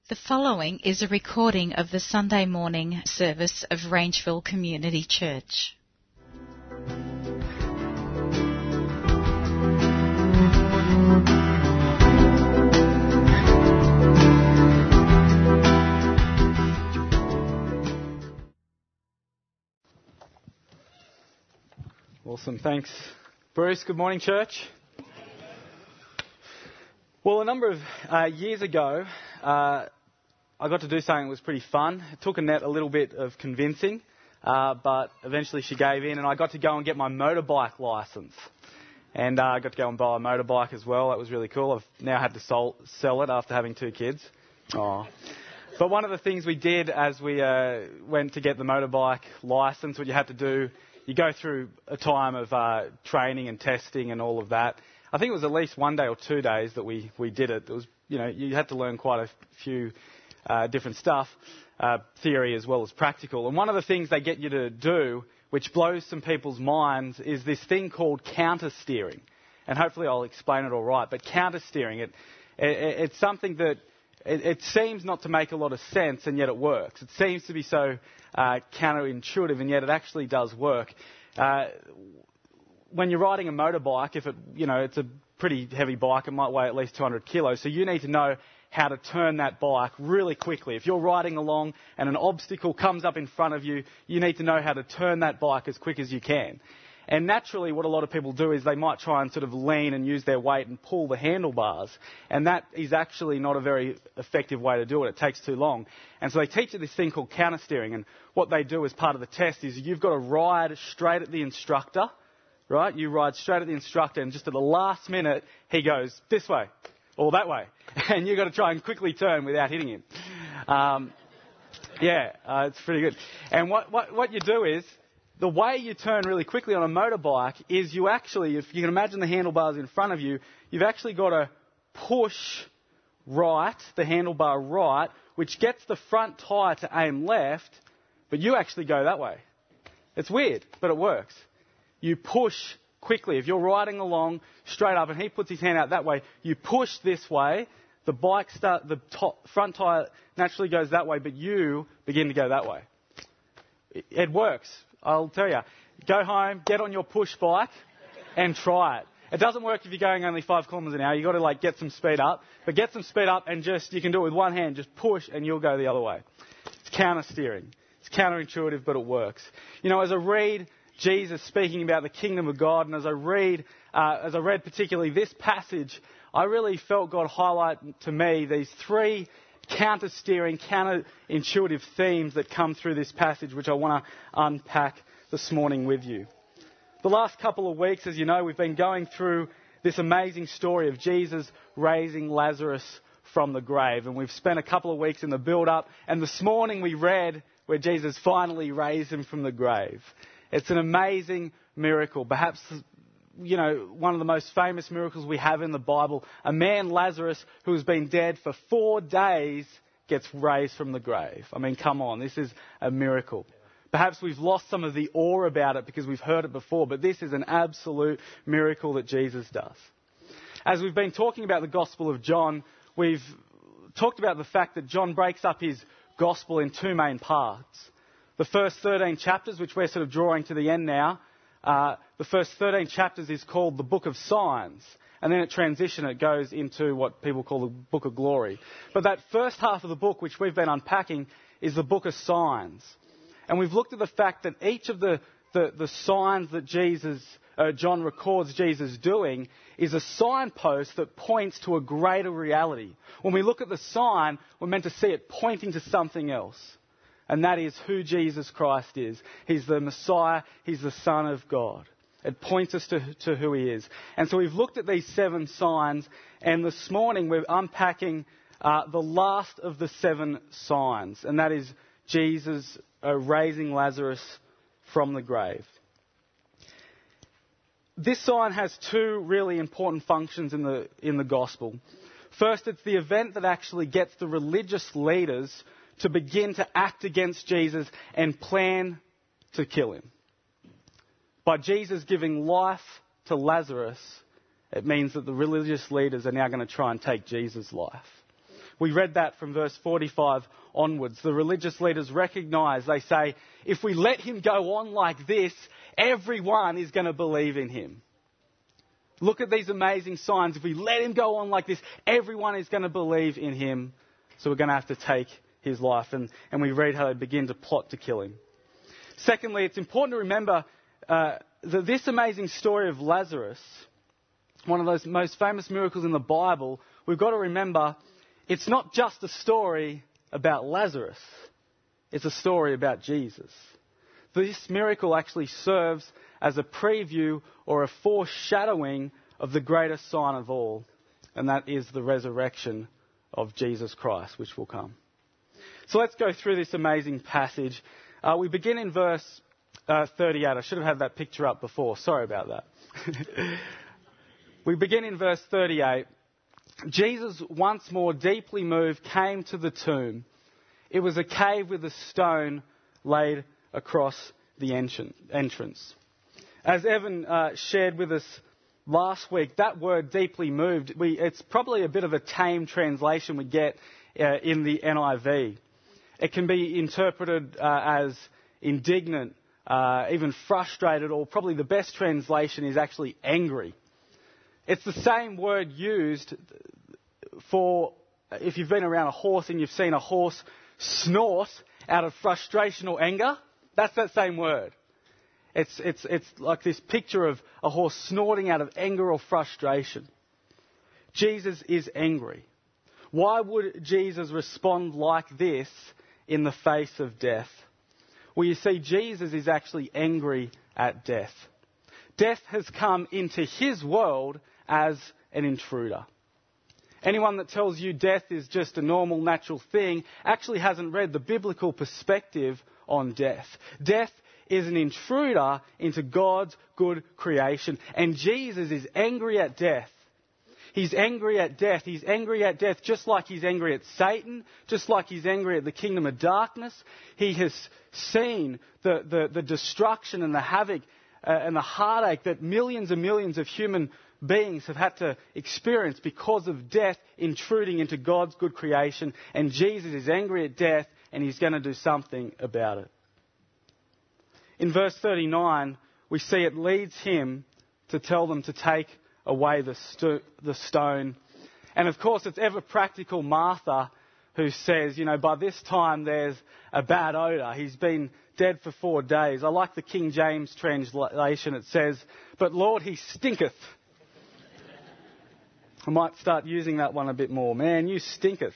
The following is a recording of the Sunday morning service of Rangeville Community Church. Awesome, thanks Bruce. Good morning, church. Well, a number of years ago, I got to do something that was pretty fun. It took Annette a little bit of convincing, but eventually she gave in, and I got to go and get my motorbike licence. And I got to go and buy a motorbike as well. That was really cool. I've now had to sell it after having 2 kids. Aww. But one of the things we did as we went to get the motorbike licence, what you had to do, you go through a time of training and testing and all of that. I think it was at least 1 day or 2 days that we did it. It was, you had to learn quite a few different stuff, theory as well as practical. And one of the things they get you to do, which blows some people's minds, is this thing called counter steering. And hopefully I'll explain it all right. But counter steering, it's something that it seems not to make a lot of sense, and yet it works. It seems to be so counterintuitive, and yet it actually does work. When you're riding a motorbike, if it's a pretty heavy bike, it might weigh at least 200 kilos. So you need to know how to turn that bike really quickly. If you're riding along and an obstacle comes up in front of you, you need to know how to turn that bike as quick as you can. And naturally, what a lot of people do is they might try and sort of lean and use their weight and pull the handlebars. And that is actually not a very effective way to do it. It takes too long. And so they teach you this thing called counter steering. And what they do as part of the test is you've got to ride straight at the instructor, right? You ride straight at the instructor, and just at the last minute, he goes this way or that way. And you've got to try and quickly turn without hitting him. It's pretty good. And what you do is, the way you turn really quickly on a motorbike is you actually, if you can imagine the handlebars in front of you, you've actually got to push right, the handlebar right, which gets the front tyre to aim left, but you actually go that way. It's weird, but it works. You push quickly. If you're riding along straight up and he puts his hand out that way, you push this way, the front tyre naturally goes that way, but you begin to go that way. It works. I'll tell you, go home, get on your push bike and try it. It doesn't work if you're going only 5 kilometres an hour. You've got to get some speed up. But get some speed up and you can do it with one hand. Just push and you'll go the other way. It's counter steering. It's counterintuitive, but it works. As I read Jesus speaking about the kingdom of God, and as I read particularly this passage, I really felt God highlight to me these 3 counter-steering, counter-intuitive themes that come through this passage, which I want to unpack this morning with you. The last couple of weeks, as you know, we've been going through this amazing story of Jesus raising Lazarus from the grave. And we've spent a couple of weeks in the build-up. And this morning we read where Jesus finally raised him from the grave. It's an amazing miracle. Perhaps one of the most famous miracles we have in the Bible. A man, Lazarus, who has been dead for 4 days, gets raised from the grave. I mean, come on, this is a miracle. Perhaps we've lost some of the awe about it because we've heard it before, but this is an absolute miracle that Jesus does. As we've been talking about the Gospel of John, we've talked about the fact that John breaks up his Gospel in 2 main parts. The first 13 chapters, which we're sort of drawing to the end now, the first 13 chapters is called the Book of Signs. And then it goes into what people call the Book of Glory. But that first half of the book, which we've been unpacking, is the Book of Signs. And we've looked at the fact that each of the signs that John records Jesus doing is a signpost that points to a greater reality. When we look at the sign, we're meant to see it pointing to something else. And that is who Jesus Christ is. He's the Messiah. He's the Son of God. It points us to who he is. And so we've looked at these 7 signs. And this morning we're unpacking the last of the 7 signs. And that is Jesus raising Lazarus from the grave. This sign has 2 really important functions in the gospel. First, it's the event that actually gets the religious leaders to begin to act against Jesus and plan to kill him. By Jesus giving life to Lazarus, it means that the religious leaders are now going to try and take Jesus' life. We read that from verse 45 onwards. The religious leaders recognize, they say, if we let him go on like this, everyone is going to believe in him. Look at these amazing signs. If we let him go on like this, everyone is going to believe in him. So we're going to have to take his life. And we read how they begin to plot to kill him. Secondly, it's important to remember that this amazing story of Lazarus, one of those most famous miracles in the Bible, we've got to remember it's not just a story about Lazarus. It's a story about Jesus. This miracle actually serves as a preview or a foreshadowing of the greatest sign of all, and that is the resurrection of Jesus Christ, which will come. So let's go through this amazing passage. We begin in verse 38. I should have had that picture up before. Sorry about that. We begin in verse 38. Jesus, once more deeply moved, came to the tomb. It was a cave with a stone laid across the entrance. As Evan shared with us last week, that word deeply moved, it's probably a bit of a tame translation we get in the NIV. It can be interpreted as indignant, even frustrated, or probably the best translation is actually angry. It's the same word used for, if you've been around a horse and you've seen a horse snort out of frustration or anger, that's that same word. It's like this picture of a horse snorting out of anger or frustration. Jesus is angry. Why would Jesus respond like this in the face of death? Well, you see, Jesus is actually angry at death. Death has come into his world as an intruder. Anyone that tells you death is just a normal, natural thing actually hasn't read the biblical perspective on death. Death is an intruder into God's good creation. And Jesus is angry at death. He's angry at death. He's angry at death just like he's angry at Satan, just like he's angry at the kingdom of darkness. He has seen the destruction and the havoc and the heartache that millions and millions of human beings have had to experience because of death intruding into God's good creation. And Jesus is angry at death and he's going to do something about it. In verse 39, we see it leads him to tell them to take away the stone. And of course, it's ever practical Martha who says, by this time there's a bad odour. He's been dead for 4 days. I like the King James translation. It says, but Lord, he stinketh. I might start using that one a bit more. Man, you stinketh.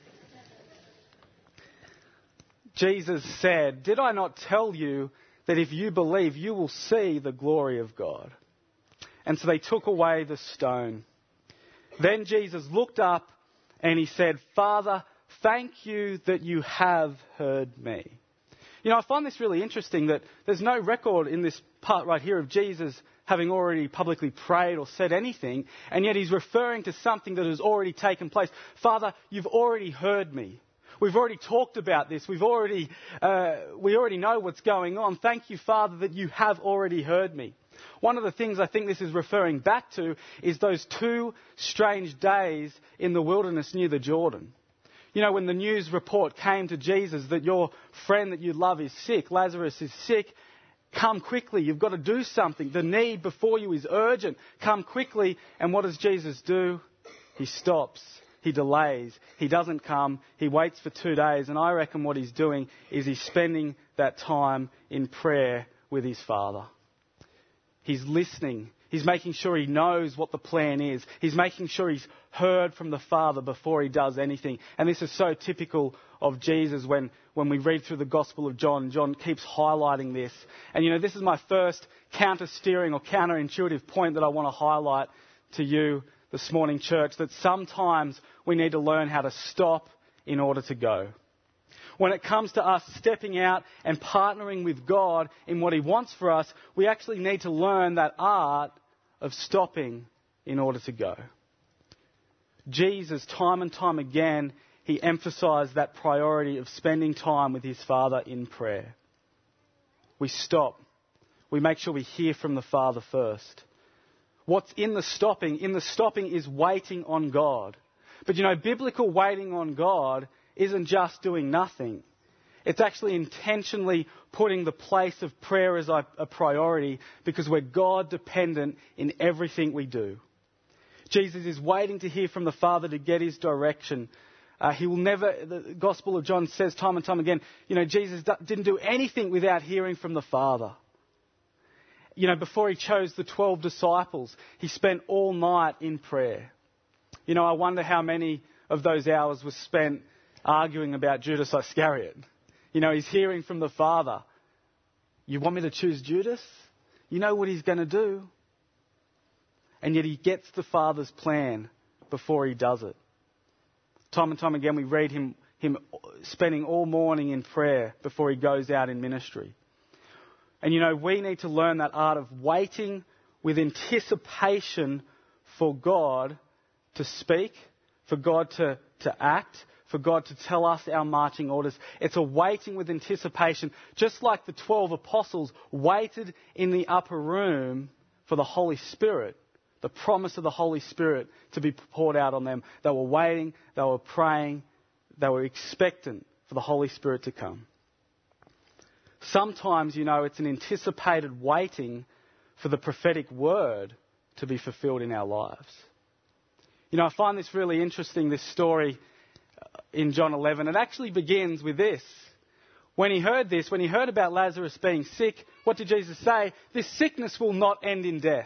Jesus said, did I not tell you that if you believe, you will see the glory of God? And so they took away the stone. Then Jesus looked up and he said, Father, thank you that you have heard me. I find this really interesting that there's no record in this part right here of Jesus having already publicly prayed or said anything, and yet he's referring to something that has already taken place. Father, you've already heard me. We've already talked about this. We already know what's going on. Thank you, Father, that you have already heard me. One of the things I think this is referring back to is those 2 strange days in the wilderness near the Jordan. When the news report came to Jesus that your friend that you love is sick, Lazarus is sick, come quickly, you've got to do something. The need before you is urgent. Come quickly. And what does Jesus do? He stops. He delays. He doesn't come. He waits for 2 days. And I reckon what he's doing is he's spending that time in prayer with his Father. He's listening. He's making sure he knows what the plan is. He's making sure he's heard from the Father before he does anything. And this is so typical of Jesus when we read through the Gospel of John. John keeps highlighting this. And this is my first counter-steering or counterintuitive point that I want to highlight to you this morning, church, that sometimes we need to learn how to stop in order to go. When it comes to us stepping out and partnering with God in what he wants for us, we actually need to learn that art of stopping in order to go. Jesus, time and time again, he emphasised that priority of spending time with his Father in prayer. We stop. We make sure we hear from the Father first. What's in the stopping? In the stopping is waiting on God. But biblical waiting on God isn't just doing nothing. It's actually intentionally putting the place of prayer as a priority because we're God dependent in everything we do. Jesus is waiting to hear from the Father to get his direction. He will never, the Gospel of John says time and time again, Jesus didn't do anything without hearing from the Father. Before he chose the 12 disciples, he spent all night in prayer. I wonder how many of those hours was spent arguing about Judas Iscariot. He's hearing from the Father. You want me to choose Judas? You know what he's going to do. And yet he gets the Father's plan before he does it. Time and time again we read him spending all morning in prayer before he goes out in ministry. And we need to learn that art of waiting with anticipation for God to speak, for God to act, for God to tell us our marching orders. It's a waiting with anticipation, just like the 12 apostles waited in the upper room for the Holy Spirit, the promise of the Holy Spirit to be poured out on them. They were waiting, they were praying, they were expectant for the Holy Spirit to come. Sometimes, it's an anticipated waiting for the prophetic word to be fulfilled in our lives. I find this really interesting, this story in John 11. It actually begins with this. When he heard about Lazarus being sick, what did Jesus say? This sickness will not end in death.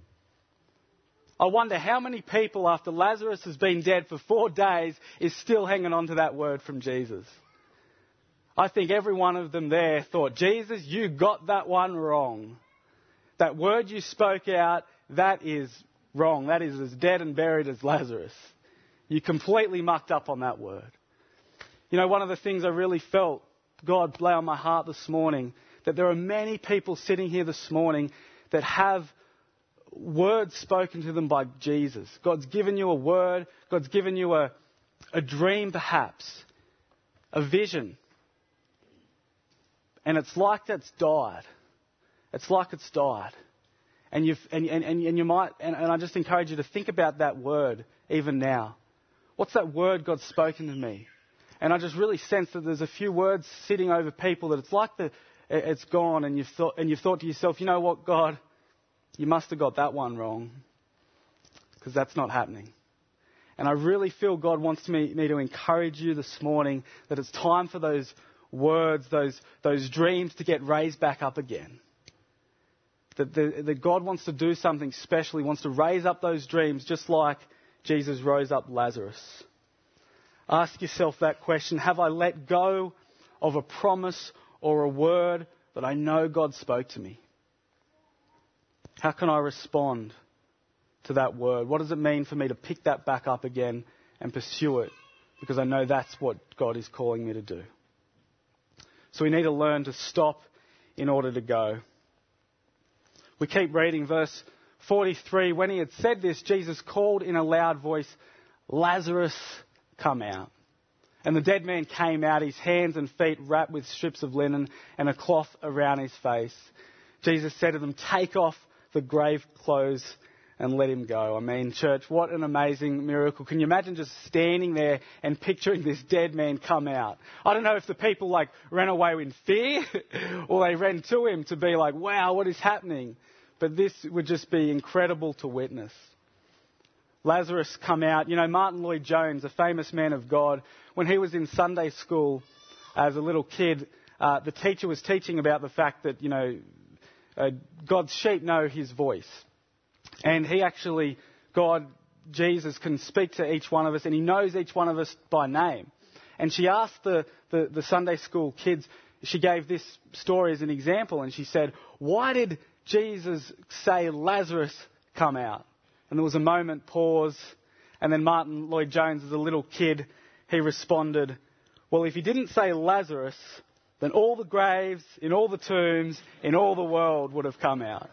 I wonder how many people after Lazarus has been dead for 4 days is still hanging on to that word from Jesus. I think every one of them there thought, Jesus, you got that one wrong. That word you spoke out, that is wrong. That is as dead and buried as Lazarus. You completely mucked up on that word. One of the things I really felt God lay on my heart this morning, that there are many people sitting here this morning that have words spoken to them by Jesus. God's given you a word. God's given you a dream perhaps, a vision. And it's like that's died. It's like it's died. And you might, and I just encourage you to think about that word even now. What's that word God's spoken to me? And I just really sense that there's a few words sitting over people that it's like it's gone, and you've thought to yourself, you know what, God, you must have got that one wrong, because that's not happening. And I really feel God wants me to encourage you this morning that it's time for those words, those dreams to get raised back up again. That God wants to do something special. He wants to raise up those dreams just like Jesus rose up Lazarus. Ask yourself that question. Have I let go of a promise or a word that I know God spoke to me? How can I respond to that word? What does it mean for me to pick that back up again and pursue it? Because I know that's what God is calling me to do. So we need to learn to stop in order to go. We keep reading verse 43. When he had said this, Jesus called in a loud voice, Lazarus, come out. And the dead man came out, his hands and feet wrapped with strips of linen and a cloth around his face. Jesus said to them, take off the grave clothes and let him go. I mean, church, what an amazing miracle. Can you imagine just standing there and picturing this dead man come out? I don't know if the people ran away in fear or they ran to him to be like, wow, what is happening? But this would just be incredible to witness. Lazarus come out. Martin Lloyd-Jones, a famous man of God, when he was in Sunday school as a little kid, the teacher was teaching about the fact that, God's sheep know his voice. And Jesus can speak to each one of us, and he knows each one of us by name. And she asked the Sunday school kids, she gave this story as an example, and she said, why did Jesus say, Lazarus, come out? And there was a moment, pause, and then Martin Lloyd-Jones, as a little kid, he responded, well, if he didn't say Lazarus, then all the graves in all the tombs in all the world would have come out.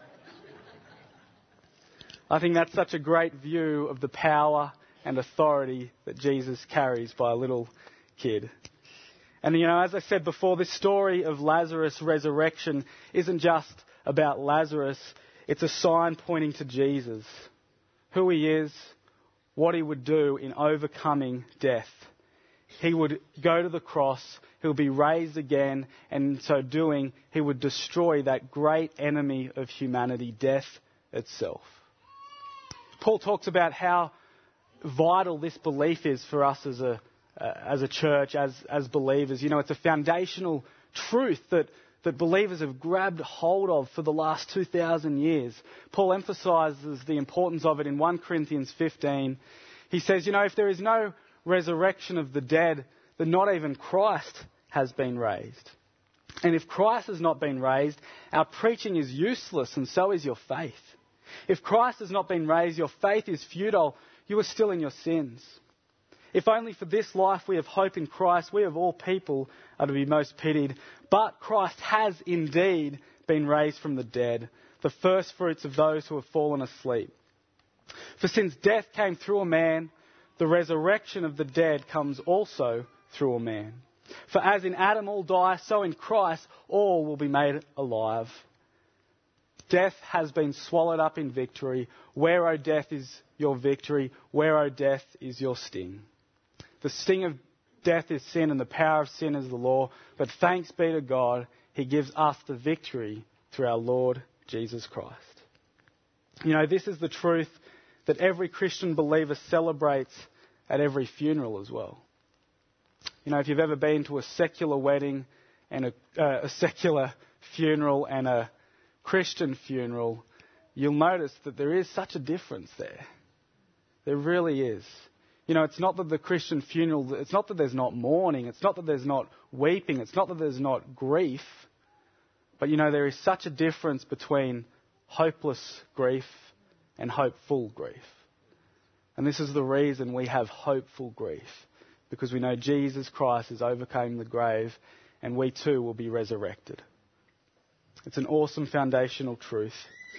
I think that's such a great view of the power and authority that Jesus carries by a little kid. And, as I said before, this story of Lazarus' resurrection isn't just about Lazarus. It's a sign pointing to Jesus, who he is, what he would do in overcoming death. He would go to the cross, he would be raised again, and in so doing, he would destroy that great enemy of humanity, death itself. Paul talks about how vital this belief is for us as a church, as believers. You know, it's a foundational truth that believers have grabbed hold of for the last 2,000 years. Paul emphasises the importance of it in 1 Corinthians 15. He says, you know, if there is no resurrection of the dead, then not even Christ has been raised. And if Christ has not been raised, our preaching is useless, and so is your faith. If Christ has not been raised, your faith is futile. You are still in your sins. If only for this life we have hope in Christ, we of all people are to be most pitied. But Christ has indeed been raised from the dead, the first fruits of those who have fallen asleep. For since death came through a man, the resurrection of the dead comes also through a man. For as in Adam all die, so in Christ all will be made alive. Death has been swallowed up in victory. Where, O death, is your victory? Where, O death, is your sting? The sting of death is sin, and the power of sin is the law. But thanks be to God, he gives us the victory through our Lord Jesus Christ. You know, this is the truth that every Christian believer celebrates at every funeral as well. You know, if you've ever been to a secular wedding and a secular funeral and a Christian funeral, you'll notice that there is such a difference there. There really is. You know, it's not that the Christian funeral, it's not that there's not mourning, it's not that there's not weeping, it's not that there's not grief, but you know, there is such a difference between hopeless grief and hopeful grief. And this is the reason we have hopeful grief, because we know Jesus Christ has overcome the grave and we too will be resurrected. It's an awesome foundational truth.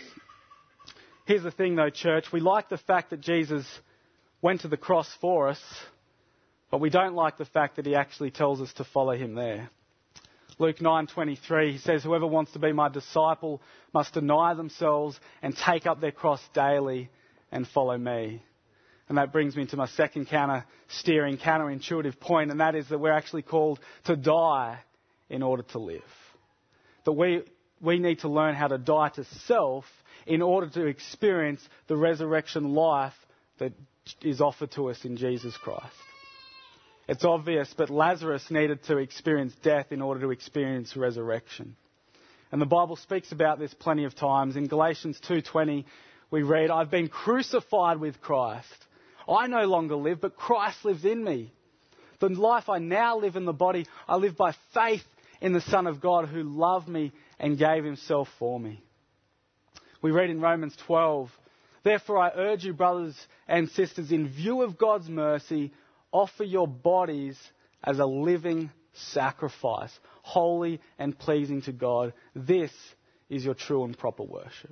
Here's the thing though, church, we like the fact that Jesus went to the cross for us, but we don't like the fact that he actually tells us to follow him there. Luke 9:23, he says, whoever wants to be my disciple must deny themselves and take up their cross daily and follow me. And that brings me to my second counterintuitive point, and that is that we're actually called to die in order to live. That we need to learn how to die to self in order to experience the resurrection life that is offered to us in Jesus Christ. It's obvious, but Lazarus needed to experience death in order to experience resurrection. And the Bible speaks about this plenty of times. In Galatians 2:20, we read, I've been crucified with Christ. I no longer live, but Christ lives in me. The life I now live in the body, I live by faith in the Son of God who loved me and gave himself for me. We read in Romans 12, therefore I urge you, brothers and sisters, in view of God's mercy, offer your bodies as a living sacrifice, holy and pleasing to God. This is your true and proper worship.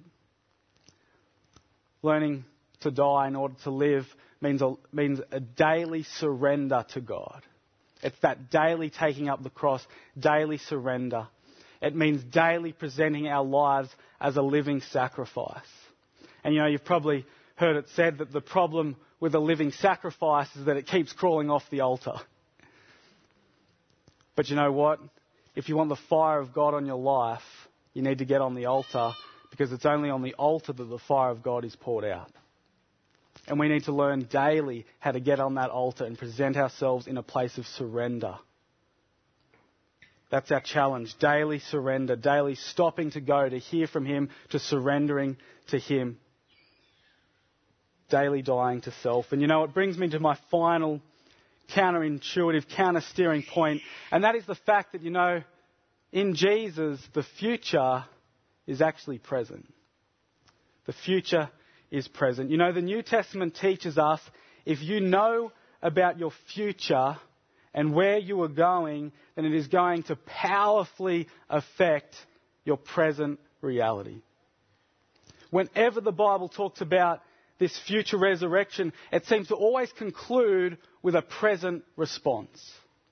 Learning to die in order to live means a daily surrender to God. It's that daily taking up the cross, daily surrender. It means daily presenting our lives as a living sacrifice. And you know, you've probably heard it said that the problem with a living sacrifice is that it keeps crawling off the altar. But you know what? If you want the fire of God on your life, you need to get on the altar, because it's only on the altar that the fire of God is poured out. And we need to learn daily how to get on that altar and present ourselves in a place of surrender. That's our challenge. Daily surrender. Daily stopping to go, to hear from him, to surrendering to him. Daily dying to self. And you know, it brings me to my final counterintuitive, counter-steering point. And that is the fact that, you know, in Jesus, the future is actually present. The future is present. You know, the New Testament teaches us if you know about your future and where you are going, then it is going to powerfully affect your present reality. Whenever the Bible talks about this future resurrection, it seems to always conclude with a present response.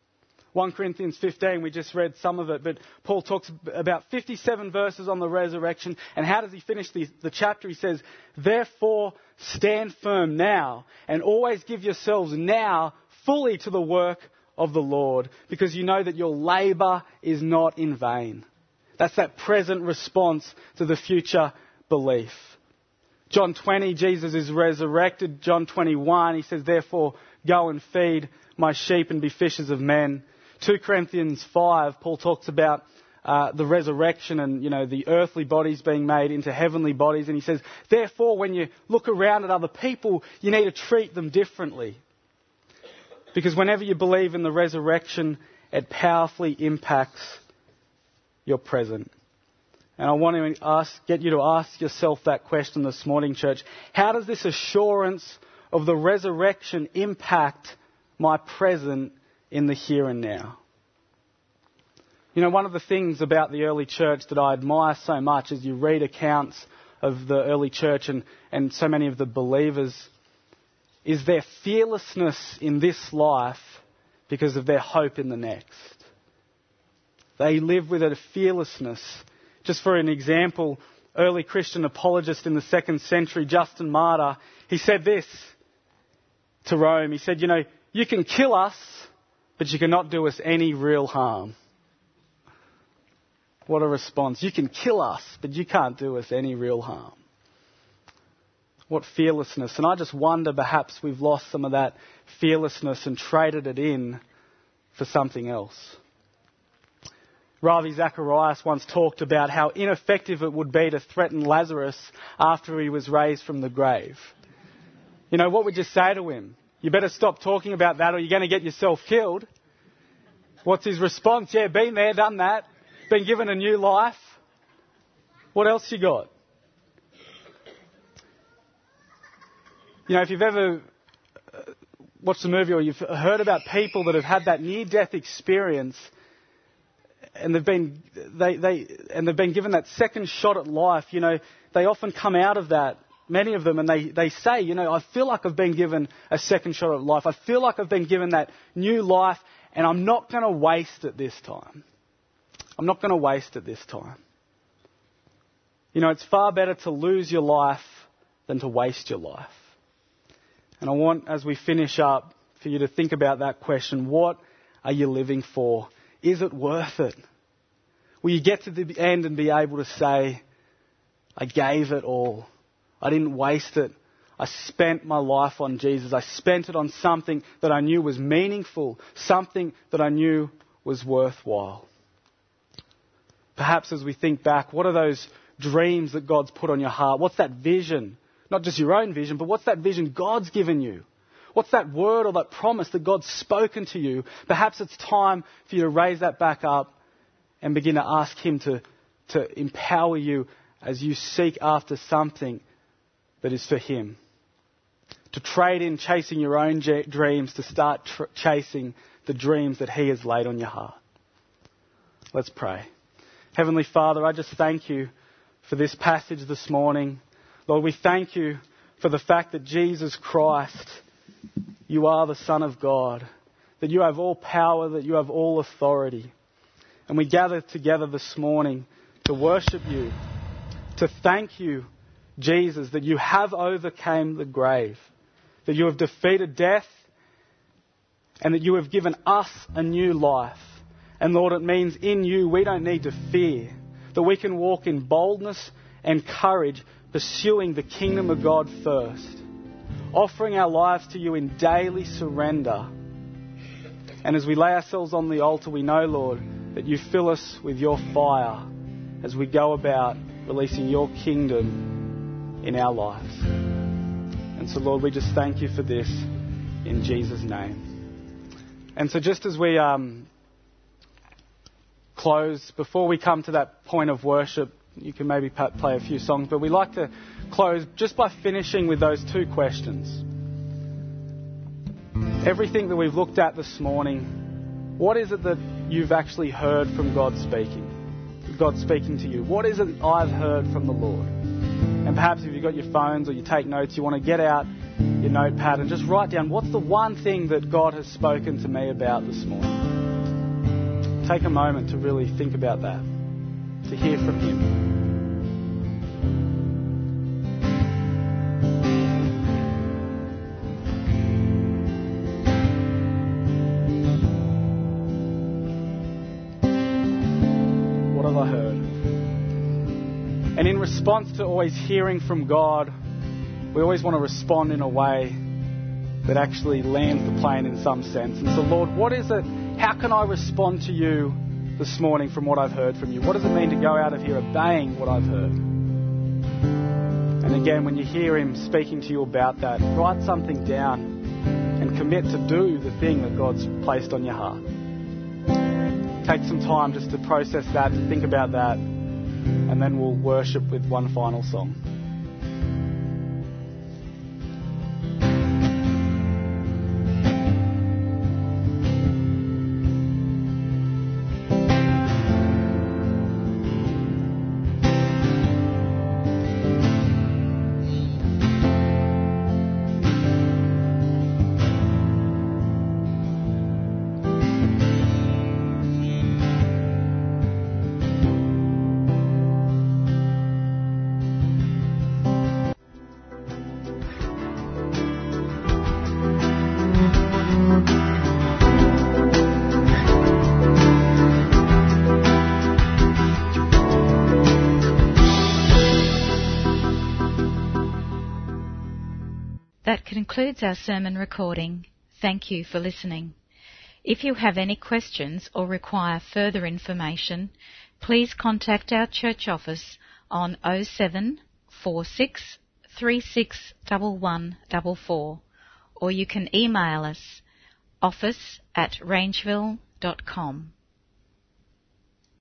1 Corinthians 15, we just read some of it, but Paul talks about 57 verses on the resurrection. And how does he finish the chapter? He says, therefore stand firm now and always give yourselves now fully to the work of the Lord, because you know that your labour is not in vain. That's that present response to the future belief. John 20, Jesus is resurrected. John 21, he says, therefore go and feed my sheep and be fishers of men. 2 Corinthians 5, Paul talks about the resurrection and, the earthly bodies being made into heavenly bodies. And he says, therefore, when you look around at other people, you need to treat them differently. Because whenever you believe in the resurrection, it powerfully impacts your present. And I want to get you to ask yourself that question this morning, church. How does this assurance of the resurrection impact my present in the here and now? One of the things about the early church that I admire so much as you read accounts of the early church and so many of the believers is their fearlessness in this life because of their hope in the next. They live with a fearlessness. Just for an example, early Christian apologist in the 2nd century, Justin Martyr, he said this to Rome. He said, you can kill us, but you cannot do us any real harm. What a response. You can kill us, but you can't do us any real harm. What fearlessness. And I just wonder perhaps we've lost some of that fearlessness and traded it in for something else. Ravi Zacharias once talked about how ineffective it would be to threaten Lazarus after he was raised from the grave. What would you say to him? You better stop talking about that or you're going to get yourself killed. What's his response? Yeah, been there, done that. Been given a new life. What else you got? If you've ever watched a movie or you've heard about people that have had that near-death experience and they've been given that second shot at life, they often come out of that, many of them, and they say, I feel like I've been given a second shot at life. I feel like I've been given that new life and I'm not going to waste it this time. I'm not going to waste it this time. It's far better to lose your life than to waste your life. And I want, as we finish up, for you to think about that question. What are you living for? Is it worth it? Will you get to the end and be able to say, I gave it all. I didn't waste it. I spent my life on Jesus. I spent it on something that I knew was meaningful, something that I knew was worthwhile. Perhaps as we think back, what are those dreams that God's put on your heart? What's that vision? Not just your own vision, but what's that vision God's given you? What's that word or that promise that God's spoken to you? Perhaps it's time for you to raise that back up and begin to ask Him to empower you as you seek after something that is for Him. To trade in chasing your own dreams to start chasing the dreams that He has laid on your heart. Let's pray. Heavenly Father, I just thank You for this passage this morning. Lord, we thank You for the fact that Jesus Christ, You are the Son of God, that You have all power, that You have all authority. And we gather together this morning to worship You, to thank You, Jesus, that You have overcome the grave, that You have defeated death, and that You have given us a new life. And Lord, it means in You we don't need to fear, that we can walk in boldness and courage, pursuing the kingdom of God first, offering our lives to You in daily surrender. And as we lay ourselves on the altar, we know, Lord, that You fill us with Your fire as we go about releasing Your kingdom in our lives. And so, Lord, we just thank You for this in Jesus' name. And so just as we close, before we come to that point of worship, you can maybe play a few songs, but we like to close just by finishing with those two questions. Everything that we've looked at this morning, what is it that you've actually heard from God speaking? God speaking to you. What is it I've heard from the Lord? And perhaps if you've got your phones or you take notes, you want to get out your notepad and just write down, what's the one thing that God has spoken to me about this morning? take a moment to really think about that, to hear from Him. What have I heard? And in response to always hearing from God, we always want to respond in a way that actually lands the plane in some sense. And so, Lord, what is it? How can I respond to you this morning from what I've heard from you? What does it mean to go out of here obeying what I've heard? And again, when you hear Him speaking to you about that, write something down and commit to do the thing that God's placed on your heart. Take some time just to process that, to think about that, and then we'll worship with one final song. That concludes our sermon recording. Thank you for listening. If you have any questions or require further information, please contact our church office on 07 46 36 1144, or you can email us office@rangeville.com.